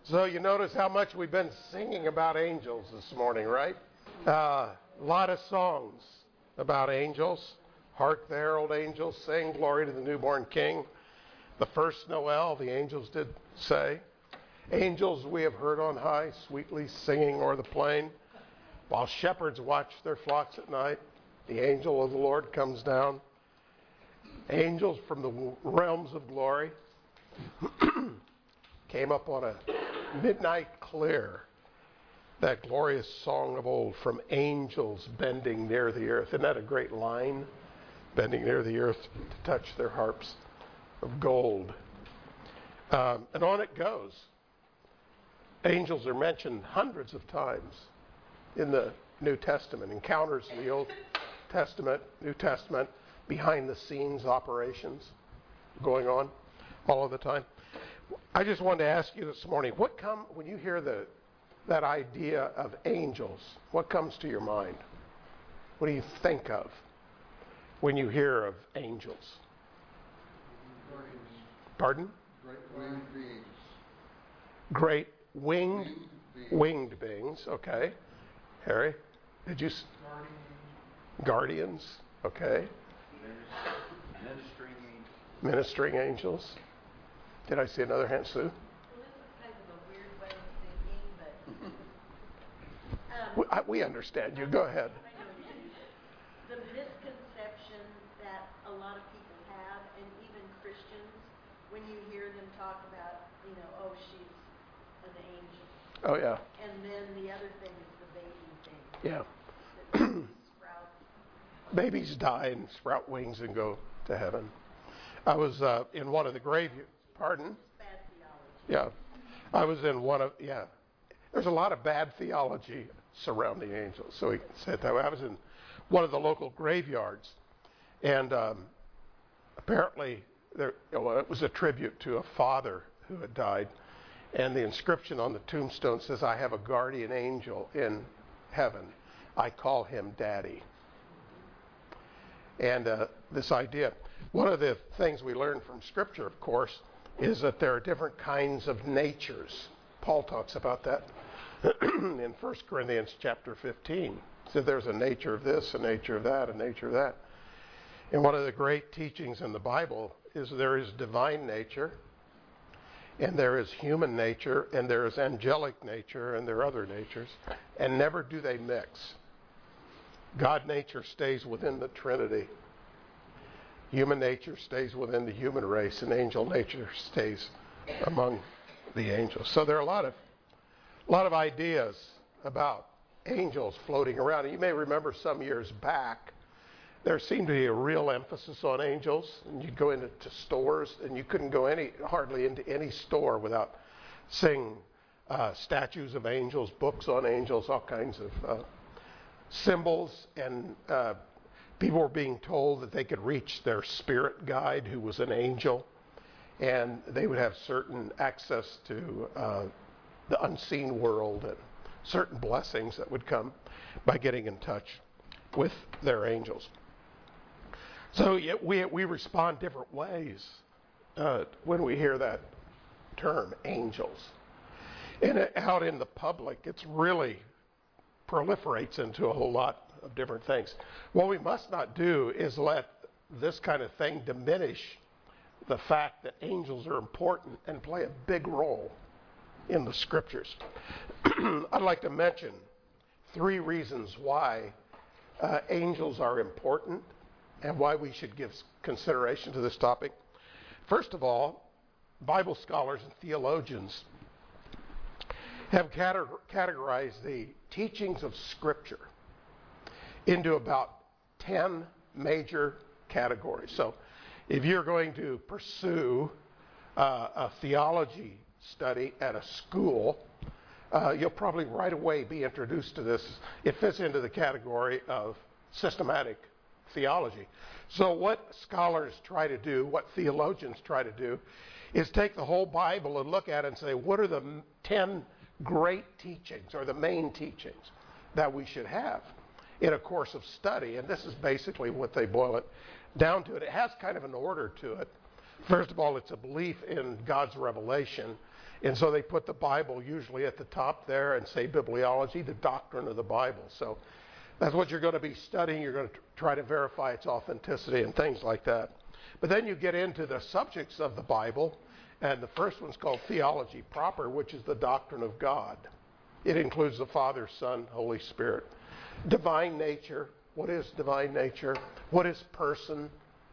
So you notice how much we've been singing about angels this morning, right? A lot of songs about angels. Hark the herald angels sing, glory to the newborn King. The first Noel, the angels did say. Angels we have heard on high, sweetly singing o'er the plain. While shepherds watch their flocks at night, the angel of the Lord comes down. Angels from the realms of glory came up on a midnight clear, that glorious song of old, from angels bending near the earth. Isn't that a great line? Bending near the earth to touch their harps of gold. And on it goes. Angels are mentioned hundreds of times in the New Testament. Encounters in the Old Testament, New Testament, behind the scenes operations going on all of the time. I just wanted to ask you this morning, when you hear that idea of angels, what comes to your mind? What do you think of when you hear of angels? Pardon? Great winged beings. Okay. Harry, did you? Guardians. Okay. Ministering angels. Did I see another hand, Sue? Well, this is kind of a weird way of thinking, but We understand you. Go ahead. I know you do. The misconception that a lot of people have, and even Christians, when you hear them talk about, oh, she's an angel. Oh, yeah. And then the other thing is the baby thing. Yeah. Sprout. Babies die and sprout wings and go to heaven. I was in one of the graveyards. Pardon? Bad theology. Yeah. I was in there's a lot of bad theology surrounding angels, so we can say it that way. I was in one of the local graveyards, and apparently it was a tribute to a father who had died, and the inscription on the tombstone says, "I have a guardian angel in heaven. I call him Daddy." And this idea, one of the things we learn from Scripture, of course, is that there are different kinds of natures. Paul talks about that in 1 Corinthians chapter 15. So there's a nature of this, a nature of that, a nature of that. And one of the great teachings in the Bible is there is divine nature, and there is human nature, and there is angelic nature, and there are other natures, and never do they mix. God nature stays within the Trinity. Human nature stays within the human race, and angel nature stays among the angels. So there are a lot of ideas about angels floating around. And you may remember some years back, there seemed to be a real emphasis on angels. And you'd go into stores, and you couldn't go hardly into any store without seeing statues of angels, books on angels, all kinds of symbols, and people were being told that they could reach their spirit guide, who was an angel, and they would have certain access to the unseen world and certain blessings that would come by getting in touch with their angels. So we respond different ways when we hear that term, angels. And out in the public, it's really proliferates into a whole lot of different things. What we must not do is let this kind of thing diminish the fact that angels are important and play a big role in the Scriptures. I'd like to mention 3 reasons why angels are important and why we should give consideration to this topic. First of all, Bible scholars and theologians have categorized the teachings of Scripture into about 10 major categories. So if you're going to pursue a theology study at a school, you'll probably right away be introduced to this. It fits into the category of systematic theology. So what scholars try to do, what theologians try to do, is take the whole Bible and look at it and say, what are the 10 great teachings or the main teachings that we should have in a course of study? And this is basically what they boil it down to. It has kind of an order to it. First of all, it's a belief in God's revelation. And so they put the Bible usually at the top there and say bibliology, the doctrine of the Bible. So that's what you're going to be studying. You're going to try to verify its authenticity and things like that. But then you get into the subjects of the Bible, and the first one's called theology proper, which is the doctrine of God. It includes the Father, Son, Holy Spirit. Divine nature. What is divine nature? What is person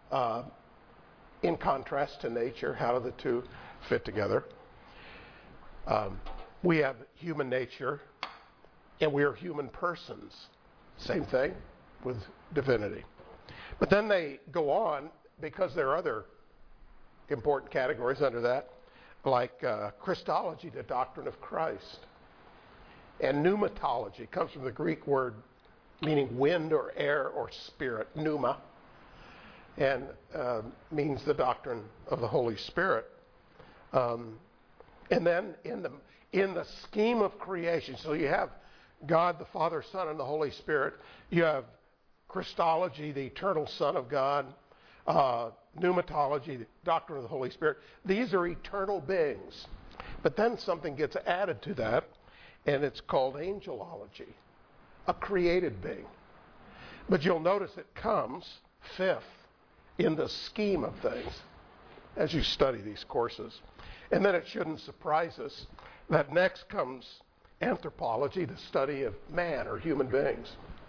in contrast to nature? How do the two fit together? We have human nature, and we are human persons. Same thing with divinity. But then they go on, because there are other important categories under that, like Christology, the doctrine of Christ. And pneumatology comes from the Greek word meaning wind or air or spirit, pneuma, and means the doctrine of the Holy Spirit. And then in the scheme of creation, so you have God, the Father, Son, and the Holy Spirit. You have Christology, the eternal Son of God. Pneumatology, the doctrine of the Holy Spirit. These are eternal beings. But then something gets added to that, and it's called angelology, a created being. But you'll notice it comes fifth in the scheme of things as you study these courses. And then it shouldn't surprise us that next comes anthropology, the study of man or human beings,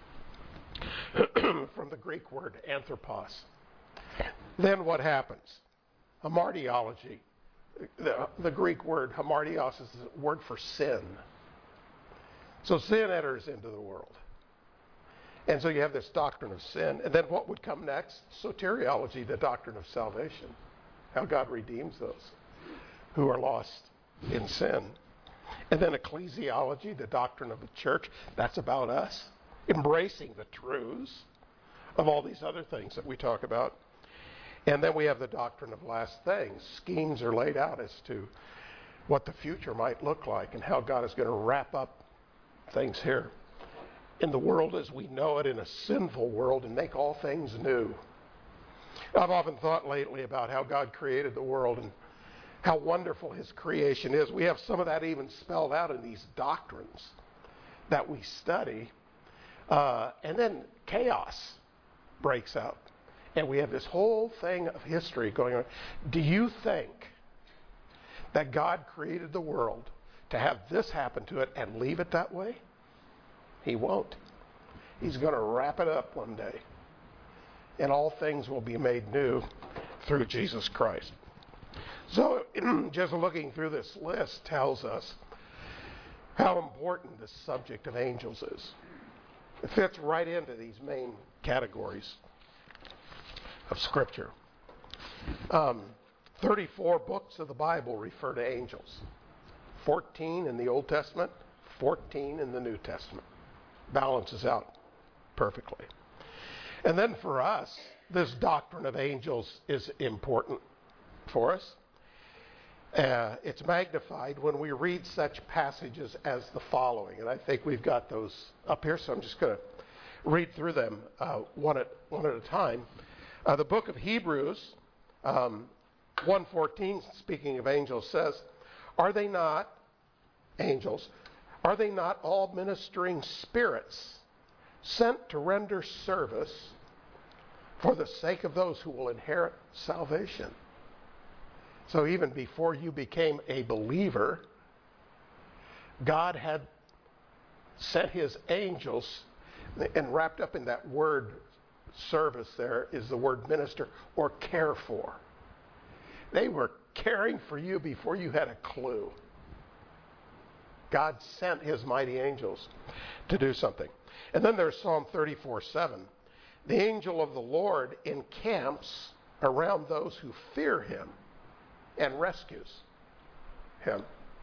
from the Greek word anthropos. Then what happens? Hamartiology. The Greek word hamartios is the word for sin. So sin enters into the world. And so you have this doctrine of sin. And then what would come next? Soteriology, the doctrine of salvation. How God redeems those who are lost in sin. And then ecclesiology, the doctrine of the church. That's about us. Embracing the truths of all these other things that we talk about. And then we have the doctrine of last things. Schemes are laid out as to what the future might look like and how God is going to wrap up things here in the world as we know it, in a sinful world, and make all things new. I've often thought lately about how God created the world and how wonderful his creation is. We have some of that even spelled out in these doctrines that we study. And then chaos breaks out. And we have this whole thing of history going on. Do you think that God created the world to have this happen to it and leave it that way? He won't. He's going to wrap it up one day. And all things will be made new through Jesus Christ. So just looking through this list tells us how important this subject of angels is. It fits right into these main categories of Scripture. 34 books of the Bible refer to angels. 14 in the Old Testament, 14 in the New Testament. Balances out perfectly. And then for us, this doctrine of angels is important for us. It's magnified when we read such passages as the following. And I think we've got those up here, so I'm just going to read through them one at a time. The book of Hebrews, 1:14, speaking of angels, says, "Are they not angels? Are they not all ministering spirits sent to render service for the sake of those who will inherit salvation?" So even before you became a believer, God had sent his angels, and wrapped up in that word service there is the word minister or care for. They were caring for you before you had a clue. God sent his mighty angels to do something. And then there's Psalm 34:7. The angel of the Lord encamps around those who fear him and rescues him.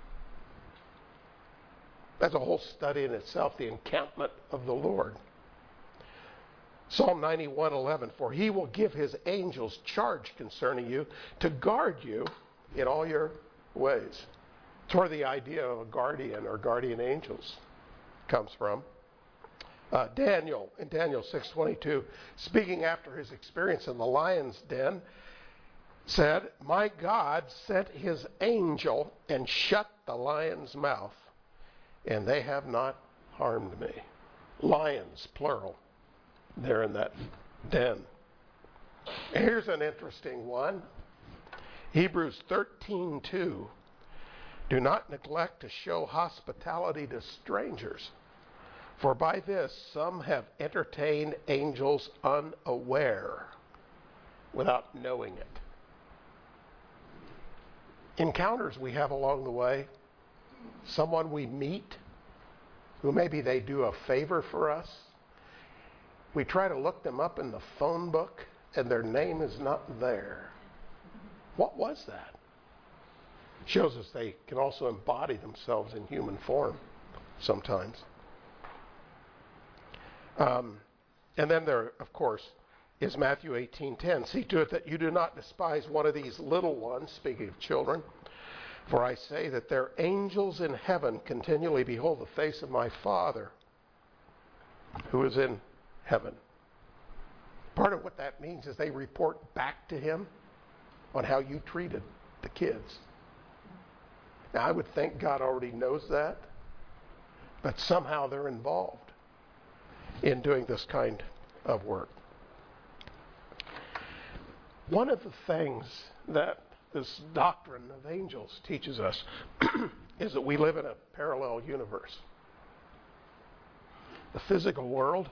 That's a whole study in itself, the encampment of the Lord. Psalm 91:11, for he will give his angels charge concerning you to guard you in all your ways. It's where the idea of a guardian or guardian angels comes from. Daniel, in Daniel 6:22, speaking after his experience in the lion's den, said, "My God sent his angel and shut the lion's mouth, and they have not harmed me." Lions, plural. They're in that den. Here's an interesting one. Hebrews 13:2. "Do not neglect to show hospitality to strangers, for by this some have entertained angels unaware, without knowing it." Encounters we have along the way, someone we meet, who maybe they do a favor for us. We try to look them up in the phone book, and their name is not there. What was that? Shows us they can also embody themselves in human form sometimes. And then there, of course, is Matthew 18:10. "See to it that you do not despise one of these little ones," speaking of children, "for I say that their angels in heaven continually behold the face of my Father who is in heaven." Part of what that means is they report back to him on how you treated the kids. Now, I would think God already knows that, but somehow they're involved in doing this kind of work. One of the things that this doctrine of angels teaches us is that we live in a parallel universe. The physical world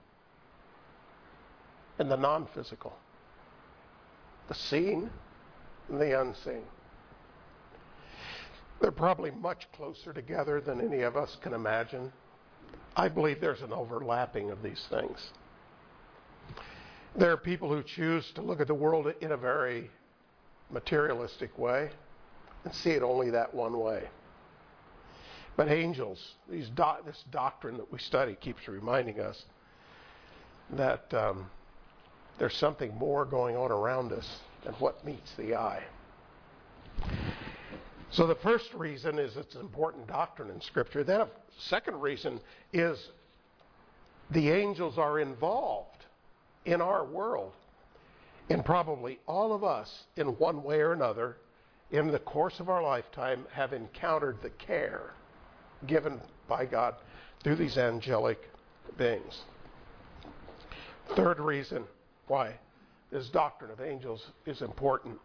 and the non-physical. The seen and the unseen. They're probably much closer together than any of us can imagine. I believe there's an overlapping of these things. There are people who choose to look at the world in a very materialistic way and see it only that one way. But angels, this doctrine that we study keeps reminding us that there's something more going on around us than what meets the eye. So the first reason is it's an important doctrine in Scripture. Then a second reason is the angels are involved in our world. And probably all of us, in one way or another, in the course of our lifetime, have encountered the care given by God through these angelic beings. Third reason why this doctrine of angels is important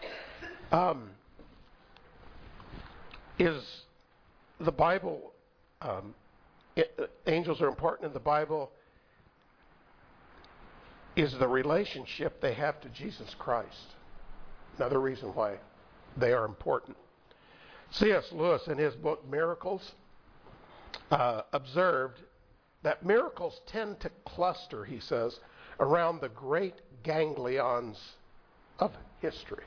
is the Bible. Angels are important in the Bible is the relationship they have to Jesus Christ. Another reason why they are important. C.S. Lewis, in his book Miracles, observed that miracles tend to cluster, he says, around the great ganglions of history.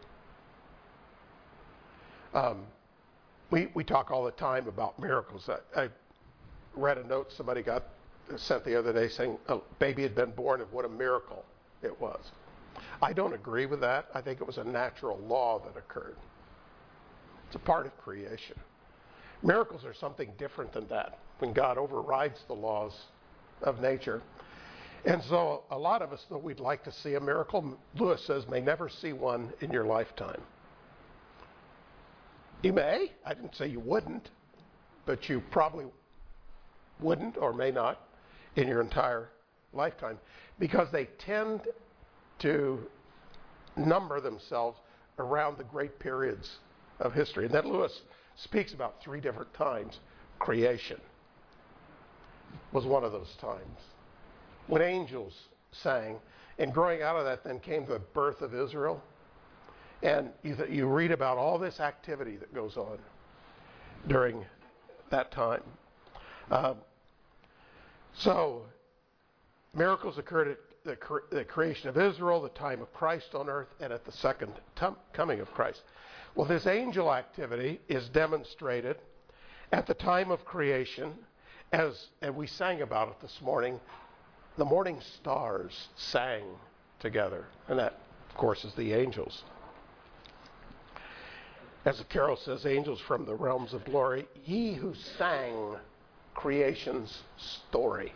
We talk all the time about miracles. I read a note somebody got sent the other day saying a baby had been born and what a miracle it was. I don't agree with that. I think it was a natural law that occurred. It's a part of creation. Miracles are something different than that, when God overrides the laws of nature. And so a lot of us, though we'd like to see a miracle, Lewis says, may never see one in your lifetime. You may. I didn't say you wouldn't, but you probably wouldn't or may not in your entire lifetime, because they tend to number themselves around the great periods of history. And then Lewis speaks about 3 different times. Creation was one of those times when angels sang, and growing out of that then came the birth of Israel. And you read about all this activity that goes on during that time. So miracles occurred at the creation of Israel, the time of Christ on earth, and at the second coming of Christ. Well, this angel activity is demonstrated at the time of creation, and we sang about it this morning. The morning stars sang together, and that, of course, is the angels. As the carol says, angels from the realms of glory, ye who sang creation's story.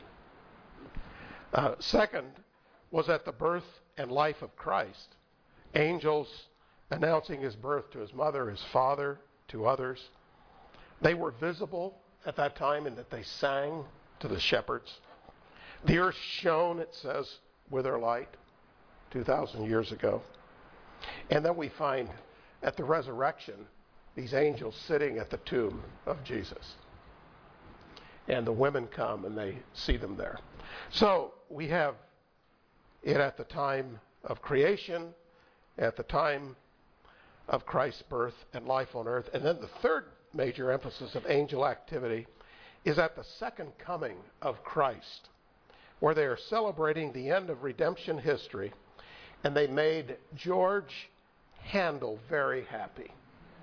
Second was at the birth and life of Christ. Angels announcing his birth to his mother, his father, to others. They were visible at that time in that they sang to the shepherds. The earth shone, it says, with their light 2,000 years ago. And then we find at the resurrection these angels sitting at the tomb of Jesus. And the women come and they see them there. So we have it at the time of creation, at the time of Christ's birth and life on earth. And then the third major emphasis of angel activity is at the second coming of Christ, where they are celebrating the end of redemption history, and they made George Handel very happy,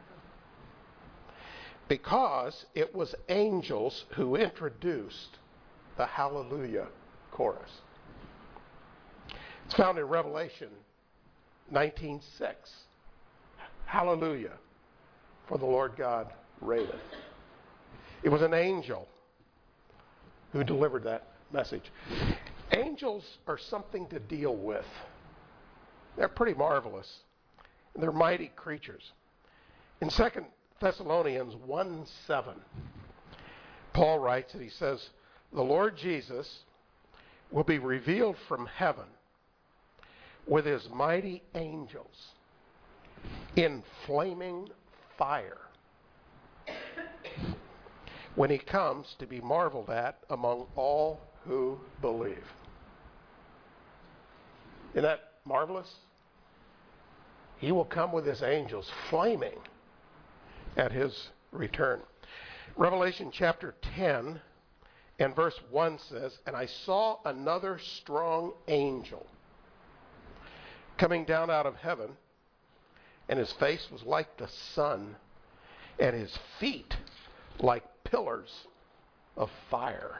because it was angels who introduced the Hallelujah chorus. It's found in Revelation 19:6. Hallelujah, for the Lord God reigneth. It was an angel who delivered that message. Angels are something to deal with. They're pretty marvelous. They're mighty creatures. In 2 Thessalonians 1:7, Paul writes and he says, the Lord Jesus will be revealed from heaven with his mighty angels in flaming fire when he comes to be marveled at among all who believe. Isn't that marvelous? He will come with his angels flaming at his return. Revelation chapter 10 and verse 1 says, and I saw another strong angel coming down out of heaven, and his face was like the sun, and his feet like pillars of fire.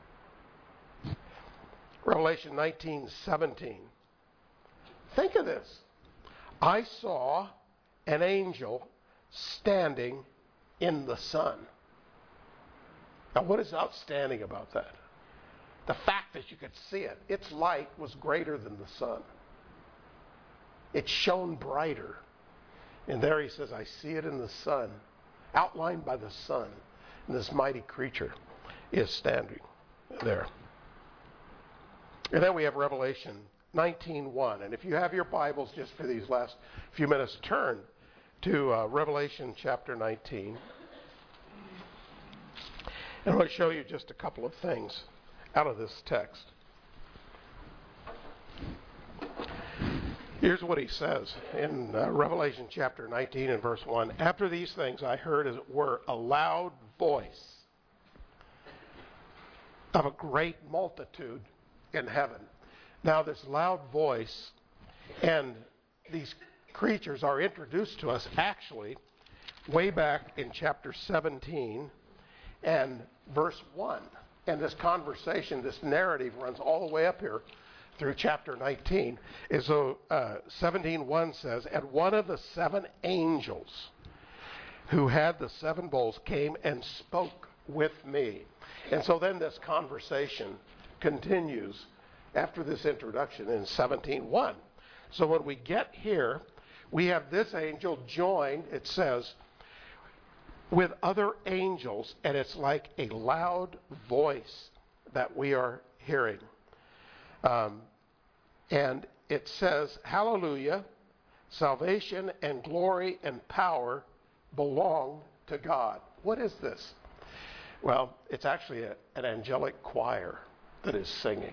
Revelation 19:17. Think of this. I saw an angel standing in the sun. Now, what is outstanding about that? The fact that you could see it. Its light was greater than the sun. It shone brighter. And there he says, I see it in the sun, outlined by the sun. And this mighty creature is standing there. And then we have Revelation 19:1. And if you have your Bibles just for these last few minutes, turn to Revelation chapter 19. And I want to show you just a couple of things out of this text. Here's what he says in Revelation chapter 19 and verse 1. After these things I heard, as it were, a loud voice of a great multitude in heaven. Now this loud voice and these creatures are introduced to us actually way back in chapter 17 and verse 1. And this conversation, this narrative runs all the way up here through chapter 19. And so 17:1 says, and one of the seven angels who had the seven bowls came and spoke with me. And so then this conversation continues after this introduction in 17:1. So when we get here, we have this angel joined, it says, with other angels, and it's like a loud voice that we are hearing. And it says, hallelujah, salvation and glory and power belong to God. What is this? Well, it's actually an angelic choir that is singing.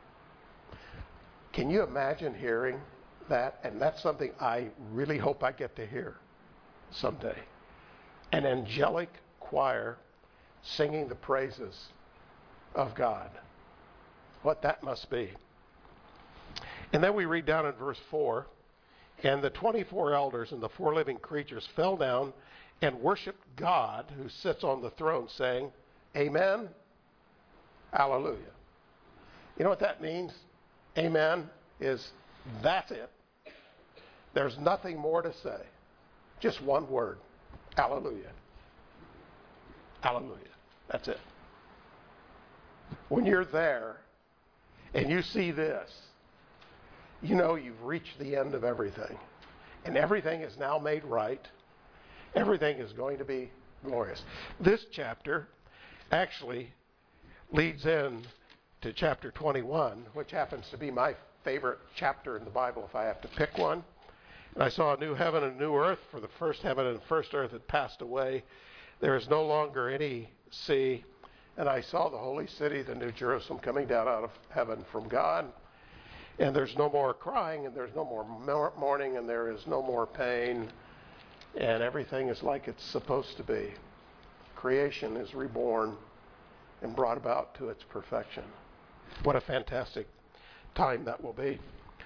Can you imagine hearing that? And that's something I really hope I get to hear someday. An angelic choir singing the praises of God. What that must be. And then we read down in verse 4, and the 24 elders and the four living creatures fell down and worshiped God who sits on the throne, saying, Amen, Hallelujah. You know what that means? Amen is that's it. There's nothing more to say. Just one word. Hallelujah. Hallelujah. That's it. When you're there and you see this, you know you've reached the end of everything. And everything is now made right. Everything is going to be glorious. This chapter actually leads in to chapter 21, which happens to be my favorite chapter in the Bible if I have to pick one. And I saw a new heaven and a new earth, for the first heaven and the first earth had passed away. There is no longer any sea. And I saw the holy city, the new Jerusalem, coming down out of heaven from God. And there's no more crying, and there's no more mourning, and there is no more pain. And everything is like it's supposed to be. Creation is reborn and brought about to its perfection. What a fantastic time that will be.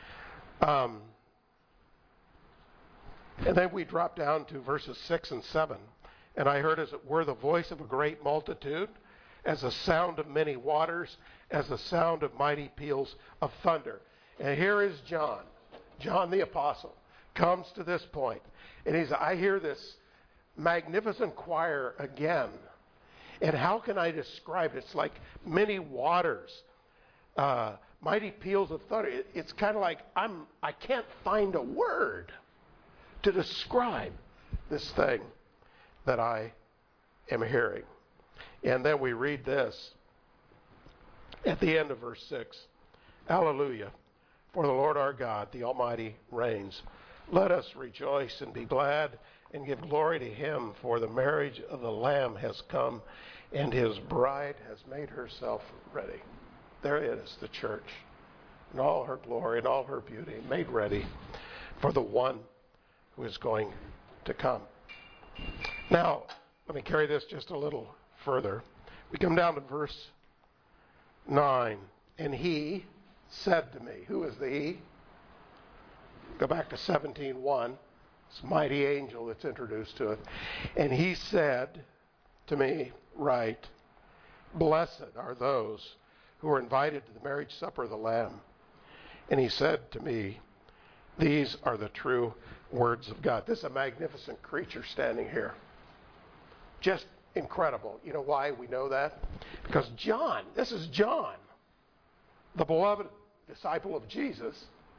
And then we drop down to verses 6 and 7. And I heard, as it were, the voice of a great multitude, as the sound of many waters, as the sound of mighty peals of thunder. And here is John the apostle, comes to this point. And I hear this magnificent choir again. And how can I describe it? It's like many waters, mighty peals of thunder. It's kind of like I can't find a word to describe this thing that I am hearing. And then we read this at the end of verse 6. Hallelujah. For the Lord our God, the Almighty, reigns. Let us rejoice and be glad and give glory to him, for the marriage of the Lamb has come, and his bride has made herself ready. There it is, the church, in all her glory and all her beauty, made ready for the one who is going to come. Now, let me carry this just a little further. We come down to verse 9. And he said to me, who is the he? Go back to 17:1. This mighty angel that's introduced to it. And he said to me, write, blessed are those who are invited to the marriage supper of the Lamb. And he said to me, these are the true words of God. This is a magnificent creature standing here. Just incredible. You know why we know that? Because John, this is John, the beloved disciple of Jesus,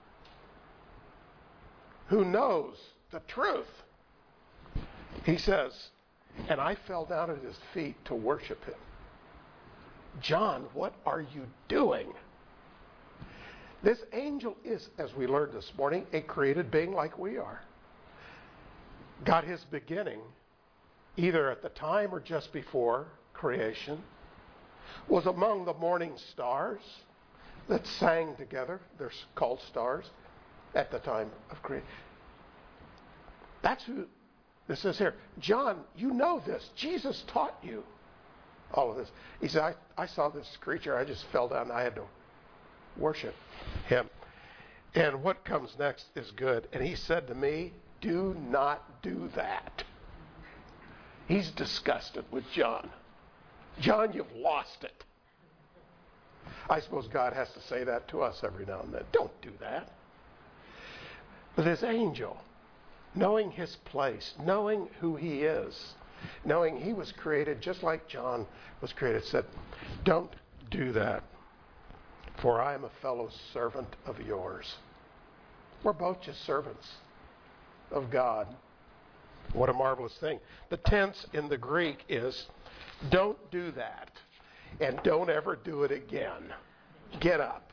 who knows the truth. He says, and I fell down at his feet to worship him. John, what are you doing? This angel is, as we learned this morning, a created being like we are. Got his beginning either at the time or just before creation, was among the morning stars that sang together. They're called stars at the time of creation. That's who this is here. John, you know this. Jesus taught you all of this. He said, I saw this creature. I just fell down. I had to worship him. And what comes next is good. And he said to me, do not do that. He's disgusted with John. John, you've lost it. I suppose God has to say that to us every now and then. Don't do that. But this angel, knowing his place, knowing who he is, knowing he was created just like John was created, said, don't do that, for I am a fellow servant of yours. We're both just servants of God. What a marvelous thing. The tense in the Greek is, don't do that, and don't ever do it again. Get up.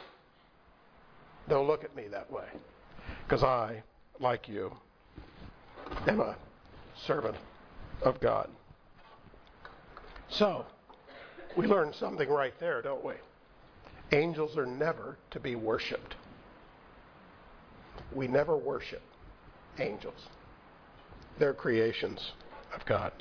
Don't look at me that way, because I, like you, am a servant of God. So, we learn something right there, don't we? Angels are never to be worshipped. We never worship angels. They're creations of God.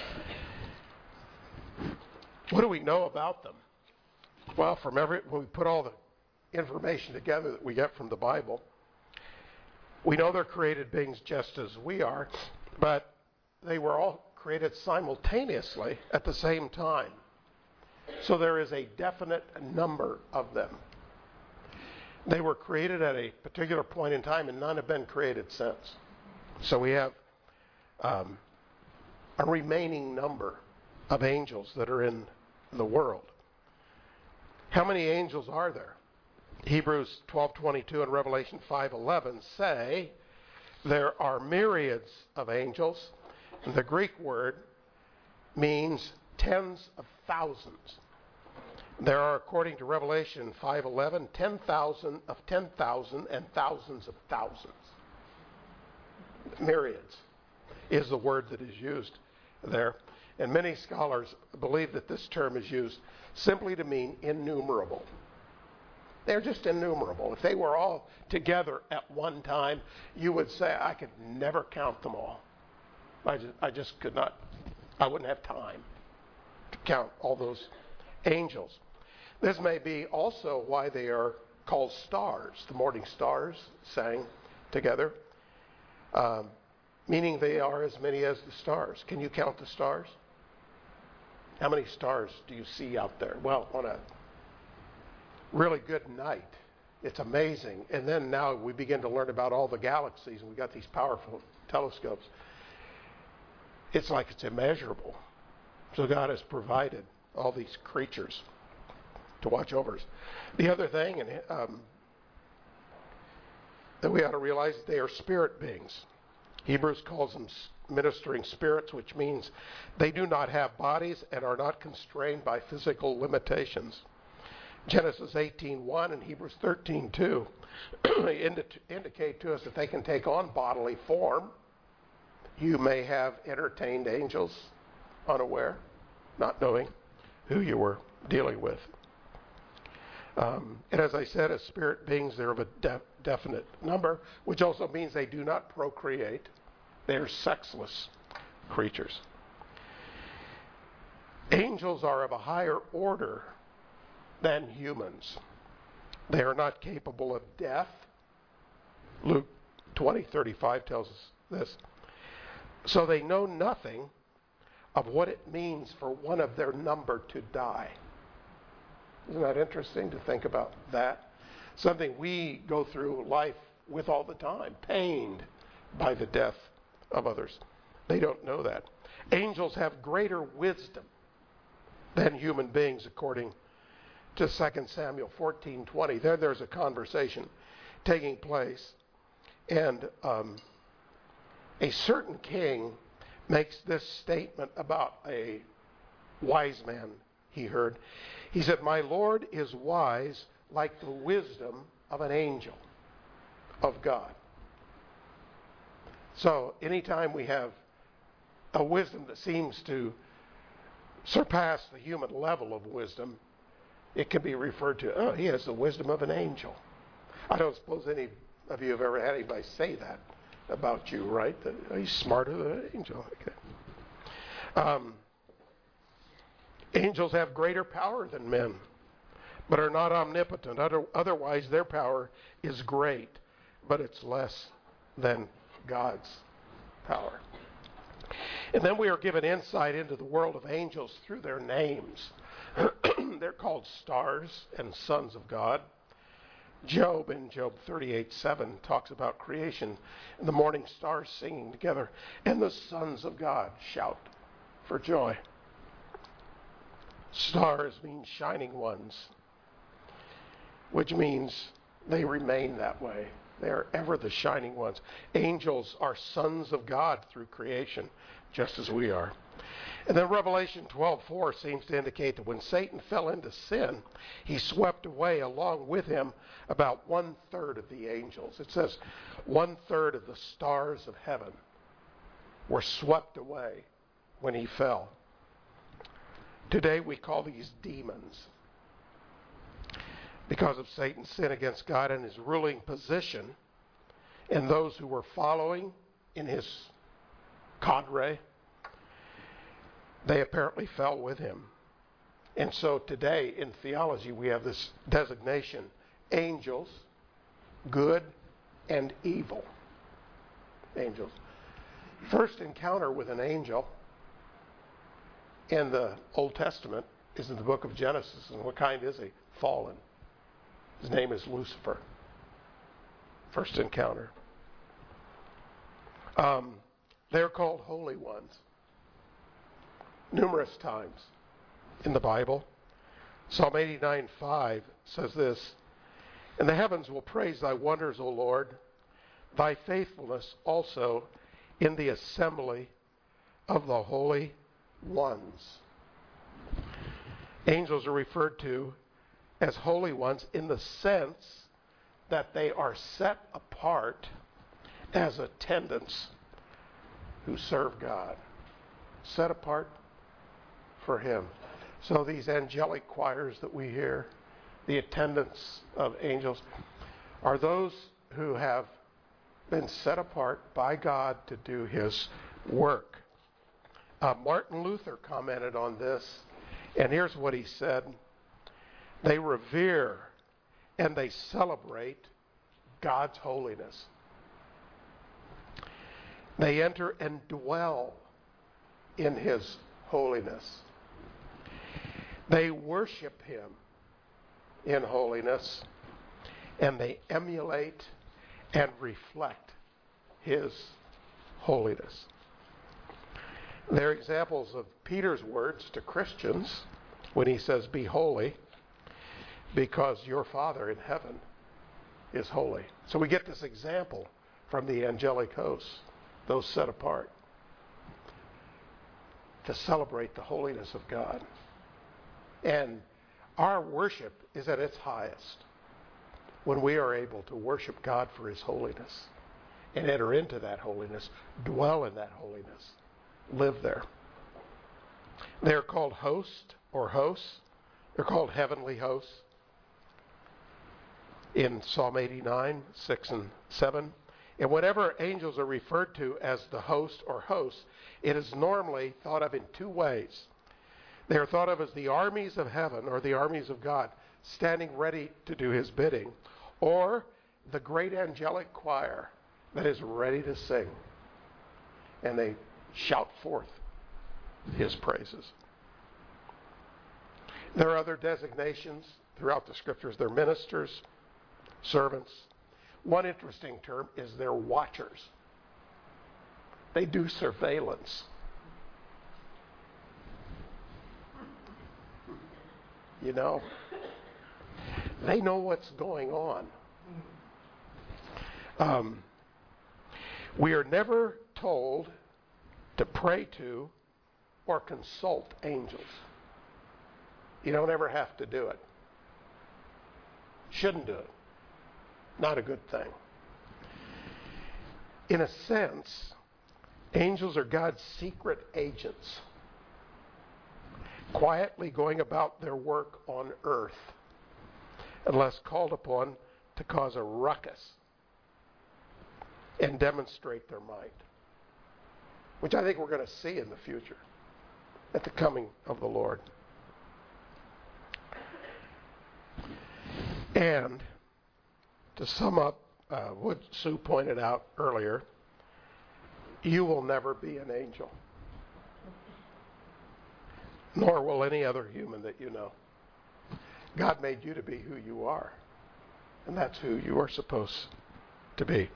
What do we know about them? Well, when we put all the information together that we get from the Bible, we know they're created beings just as we are, but they were all created simultaneously at the same time. So there is a definite number of them. They were created at a particular point in time, and none have been created since. So we have a remaining number of angels that are in the world. How many angels are there? Hebrews 12:22 and Revelation 5:11 say There are myriads of angels. And the Greek word means tens of thousands. There are, according to Revelation 5:11, 10,000 of 10,000 and thousands of thousands. Myriads is the word that is used there. And many scholars believe that this term is used simply to mean innumerable. They're just innumerable. If they were all together at one time, you would say, I could never count them all. I just could not. I wouldn't have time to count all those angels. This may be also why they are called stars. The morning stars sang together, meaning they are as many as the stars. Can you count the stars? How many stars do you see out there? Well, on a really good night, it's amazing. And then now we begin to learn about all the galaxies, and we got these powerful telescopes. It's like it's immeasurable. So God has provided all these creatures to watch over us. The other thing that we ought to realize is they are spirit beings. Hebrews calls them ministering spirits, which means they do not have bodies and are not constrained by physical limitations. Genesis 18:1 and Hebrews 13:2 indicate to us that they can take on bodily form. You may have entertained angels unaware, not knowing who you were dealing with. And as I said, as spirit beings, they're of a definite number, which also means they do not procreate. They're sexless creatures. Angels are of a higher order than humans. They are not capable of death. Luke 20:35 tells us this. So they know nothing of what it means for one of their number to die. Isn't that interesting to think about that? Something we go through life with all the time, pained by the death of others. They don't know that. Angels have greater wisdom than human beings, according to 2 Samuel 14:20. There's a conversation taking place, and a certain king makes this statement about a wise man he heard. He said, my Lord is wise like the wisdom of an angel of God. So anytime we have a wisdom that seems to surpass the human level of wisdom, it can be referred to, oh, he has the wisdom of an angel. I don't suppose any of you have ever had anybody say that about you, right? That he's smarter than an angel. Okay. Angels have greater power than men, but are not omnipotent. Otherwise, their power is great, but it's less than God's power. And then we are given insight into the world of angels through their names. They're called stars and sons of God. Job in Job 38:7 talks about creation and the morning stars singing together, and the sons of God shout for joy. Stars mean shining ones, which means they remain that way. They are ever the shining ones. Angels are sons of God through creation, just as we are. And then Revelation 12:4 seems to indicate that when Satan fell into sin, he swept away along with him about 1/3 of the angels. It says 1/3 of the stars of heaven were swept away when he fell. Today we call these demons because of Satan's sin against God and his ruling position, and those who were following in his cadre, they apparently fell with him. And so today in theology we have this designation, angels, good and evil. Angels. First encounter with an angel in the Old Testament is in the book of Genesis. And what kind is he? Fallen. His name is Lucifer. First encounter. They're called holy ones numerous times in the Bible. Psalm 89:5 says this, and the heavens will praise thy wonders, O Lord. thy faithfulness also in the assembly of the holy ones. Angels are referred to as holy ones in the sense that they are set apart as attendants who serve God. Set apart for Him. So these angelic choirs that we hear, the attendants of angels, are those who have been set apart by God to do His work. Martin Luther commented on this, and here's what he said. They revere and they celebrate God's holiness. They enter and dwell in His holiness. They worship Him in holiness, and they emulate and reflect His holiness. They're examples of Peter's words to Christians when he says, "Be holy, because your Father in heaven is holy." So we get this example from the angelic hosts, those set apart, to celebrate the holiness of God. And our worship is at its highest when we are able to worship God for His holiness and enter into that holiness, dwell in that holiness, live there. They're called host or hosts. They're called heavenly hosts in Psalm 89, 6 and 7. And whenever angels are referred to as the host or hosts, it is normally thought of in two ways. They are thought of as the armies of heaven, or the armies of God, standing ready to do His bidding, or the great angelic choir that is ready to sing. And they shout forth His praises. There are other designations throughout the Scriptures. They're ministers, servants. One interesting term is they're watchers. They do surveillance. You know, they know what's going on. We are never told to pray to or consult angels. You don't ever have to do it. Shouldn't do it. Not a good thing. In a sense, angels are God's secret agents, quietly going about their work on earth, unless called upon to cause a ruckus and demonstrate their might, which I think we're going to see in the future at the coming of the Lord. And to sum up what Sue pointed out earlier, you will never be an angel, nor will any other human that you know. God made you to be who you are, and that's who you are supposed to be.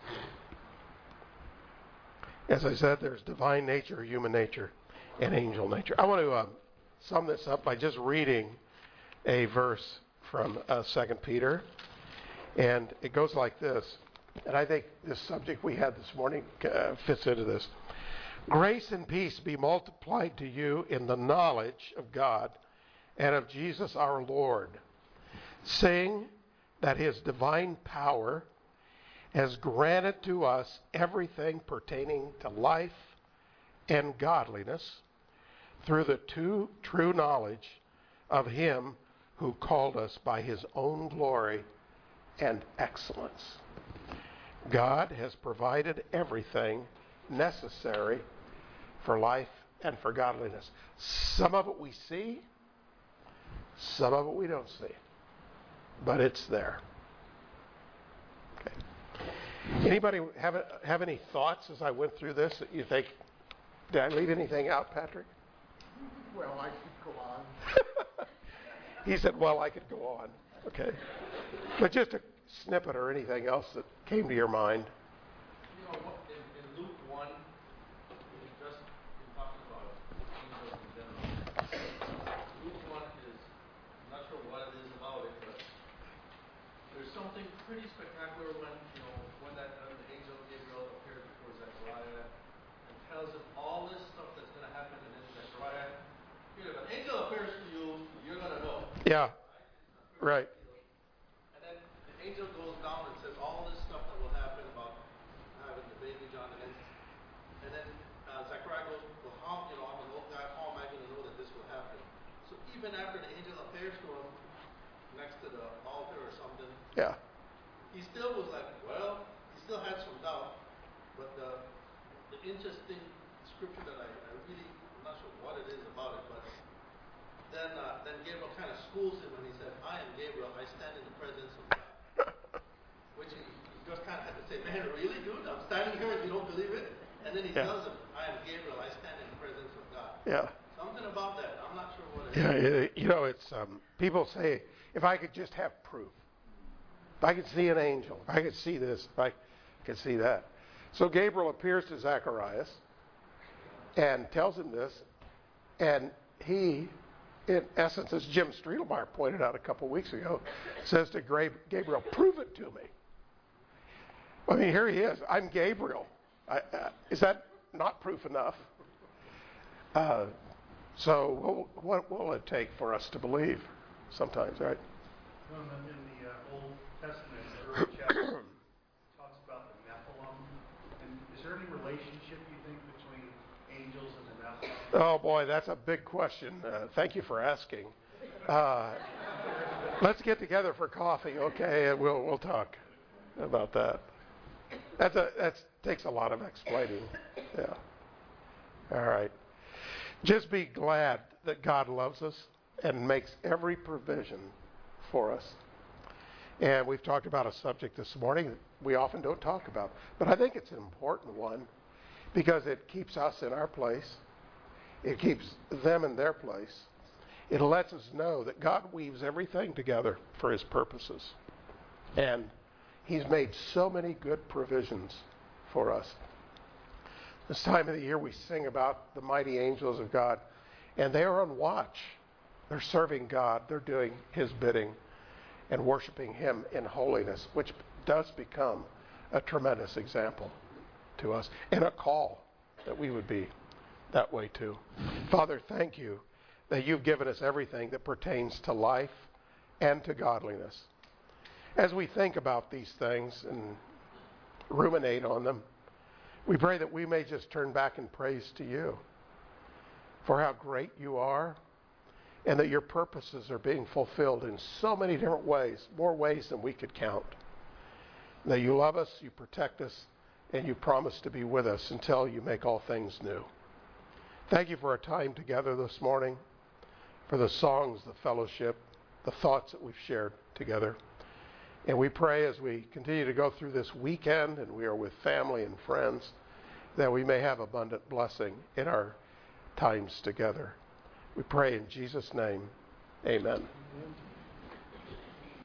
As I said, there's divine nature, human nature, and angel nature. I want to sum this up by just reading a verse from 2 Peter, and it goes like this, and I think this subject we had this morning fits into this. Grace and peace be multiplied to you in the knowledge of God and of Jesus our Lord, seeing that His divine power has granted to us everything pertaining to life and godliness through the true knowledge of Him who called us by His own glory and excellence. God has provided everything necessary for life and for godliness. Some of it we see, some of it we don't see, but it's there. Okay. Anybody have any thoughts as I went through this that you think, did I leave anything out, Patrick? Well, I could go on. He said, well, I could go on. Okay. But just a snippet or anything else that came to your mind. You know, in Luke 1, it just talks about angels in general. Luke 1 is, I'm not sure what it is about it, but there's something pretty spectacular when, when the Yeah. Right. And then the angel goes down and says all this stuff that will happen about having the baby John, and then Zechariah goes, well, how, I'm an old guy, how am I going to know that this will happen? So even after the angel appears to him next to the altar or something, Yeah. he still was like, well, he still had some doubt. But the interesting scripture that I'm not sure what it is about it, but then Gabriel kind of schools him when he said, I am Gabriel, I stand in the presence of God. Which he just kind of had to say, man, really, dude? I'm standing here and you don't believe it? And then he tells him, I am Gabriel, I stand in the presence of God. Yeah. Something about that. I'm not sure what it is. Yeah, it's people say, if I could just have proof, if I could see an angel, if I could see this, if I could see that. So Gabriel appears to Zacharias and tells him this, and he, in essence, as Jim Striedelmeyer pointed out a couple weeks ago, says to Gabriel, prove it to me. I mean, here he is. I'm Gabriel. Is that not proof enough? So what will it take for us to believe sometimes, right? Well, in the Old Testament, the early chapter talks about the Nephilim. And is there any relationship, you think, between angels and the Nephilim? Oh, boy, that's a big question. Thank you for asking. Let's get together for coffee, okay, and we'll talk about that. That takes a lot of explaining. Yeah. All right. Just be glad that God loves us and makes every provision for us. And we've talked about a subject this morning that we often don't talk about, but I think it's an important one because it keeps us in our place. It keeps them in their place. It lets us know that God weaves everything together for His purposes. And He's made so many good provisions for us. This time of the year we sing about the mighty angels of God, and they are on watch. They're serving God. They're doing His bidding and worshiping Him in holiness, which does become a tremendous example to us and a call that we would be that way too. Father, thank you that you've given us everything that pertains to life and to godliness. As we think about these things and ruminate on them, we pray that we may just turn back in praise to you for how great you are and that your purposes are being fulfilled in so many different ways, more ways than we could count. That you love us, you protect us, and you promise to be with us until you make all things new. Thank you for our time together this morning, for the songs, the fellowship, the thoughts that we've shared together. And we pray as we continue to go through this weekend and we are with family and friends that we may have abundant blessing in our times together. We pray in Jesus' name. Amen.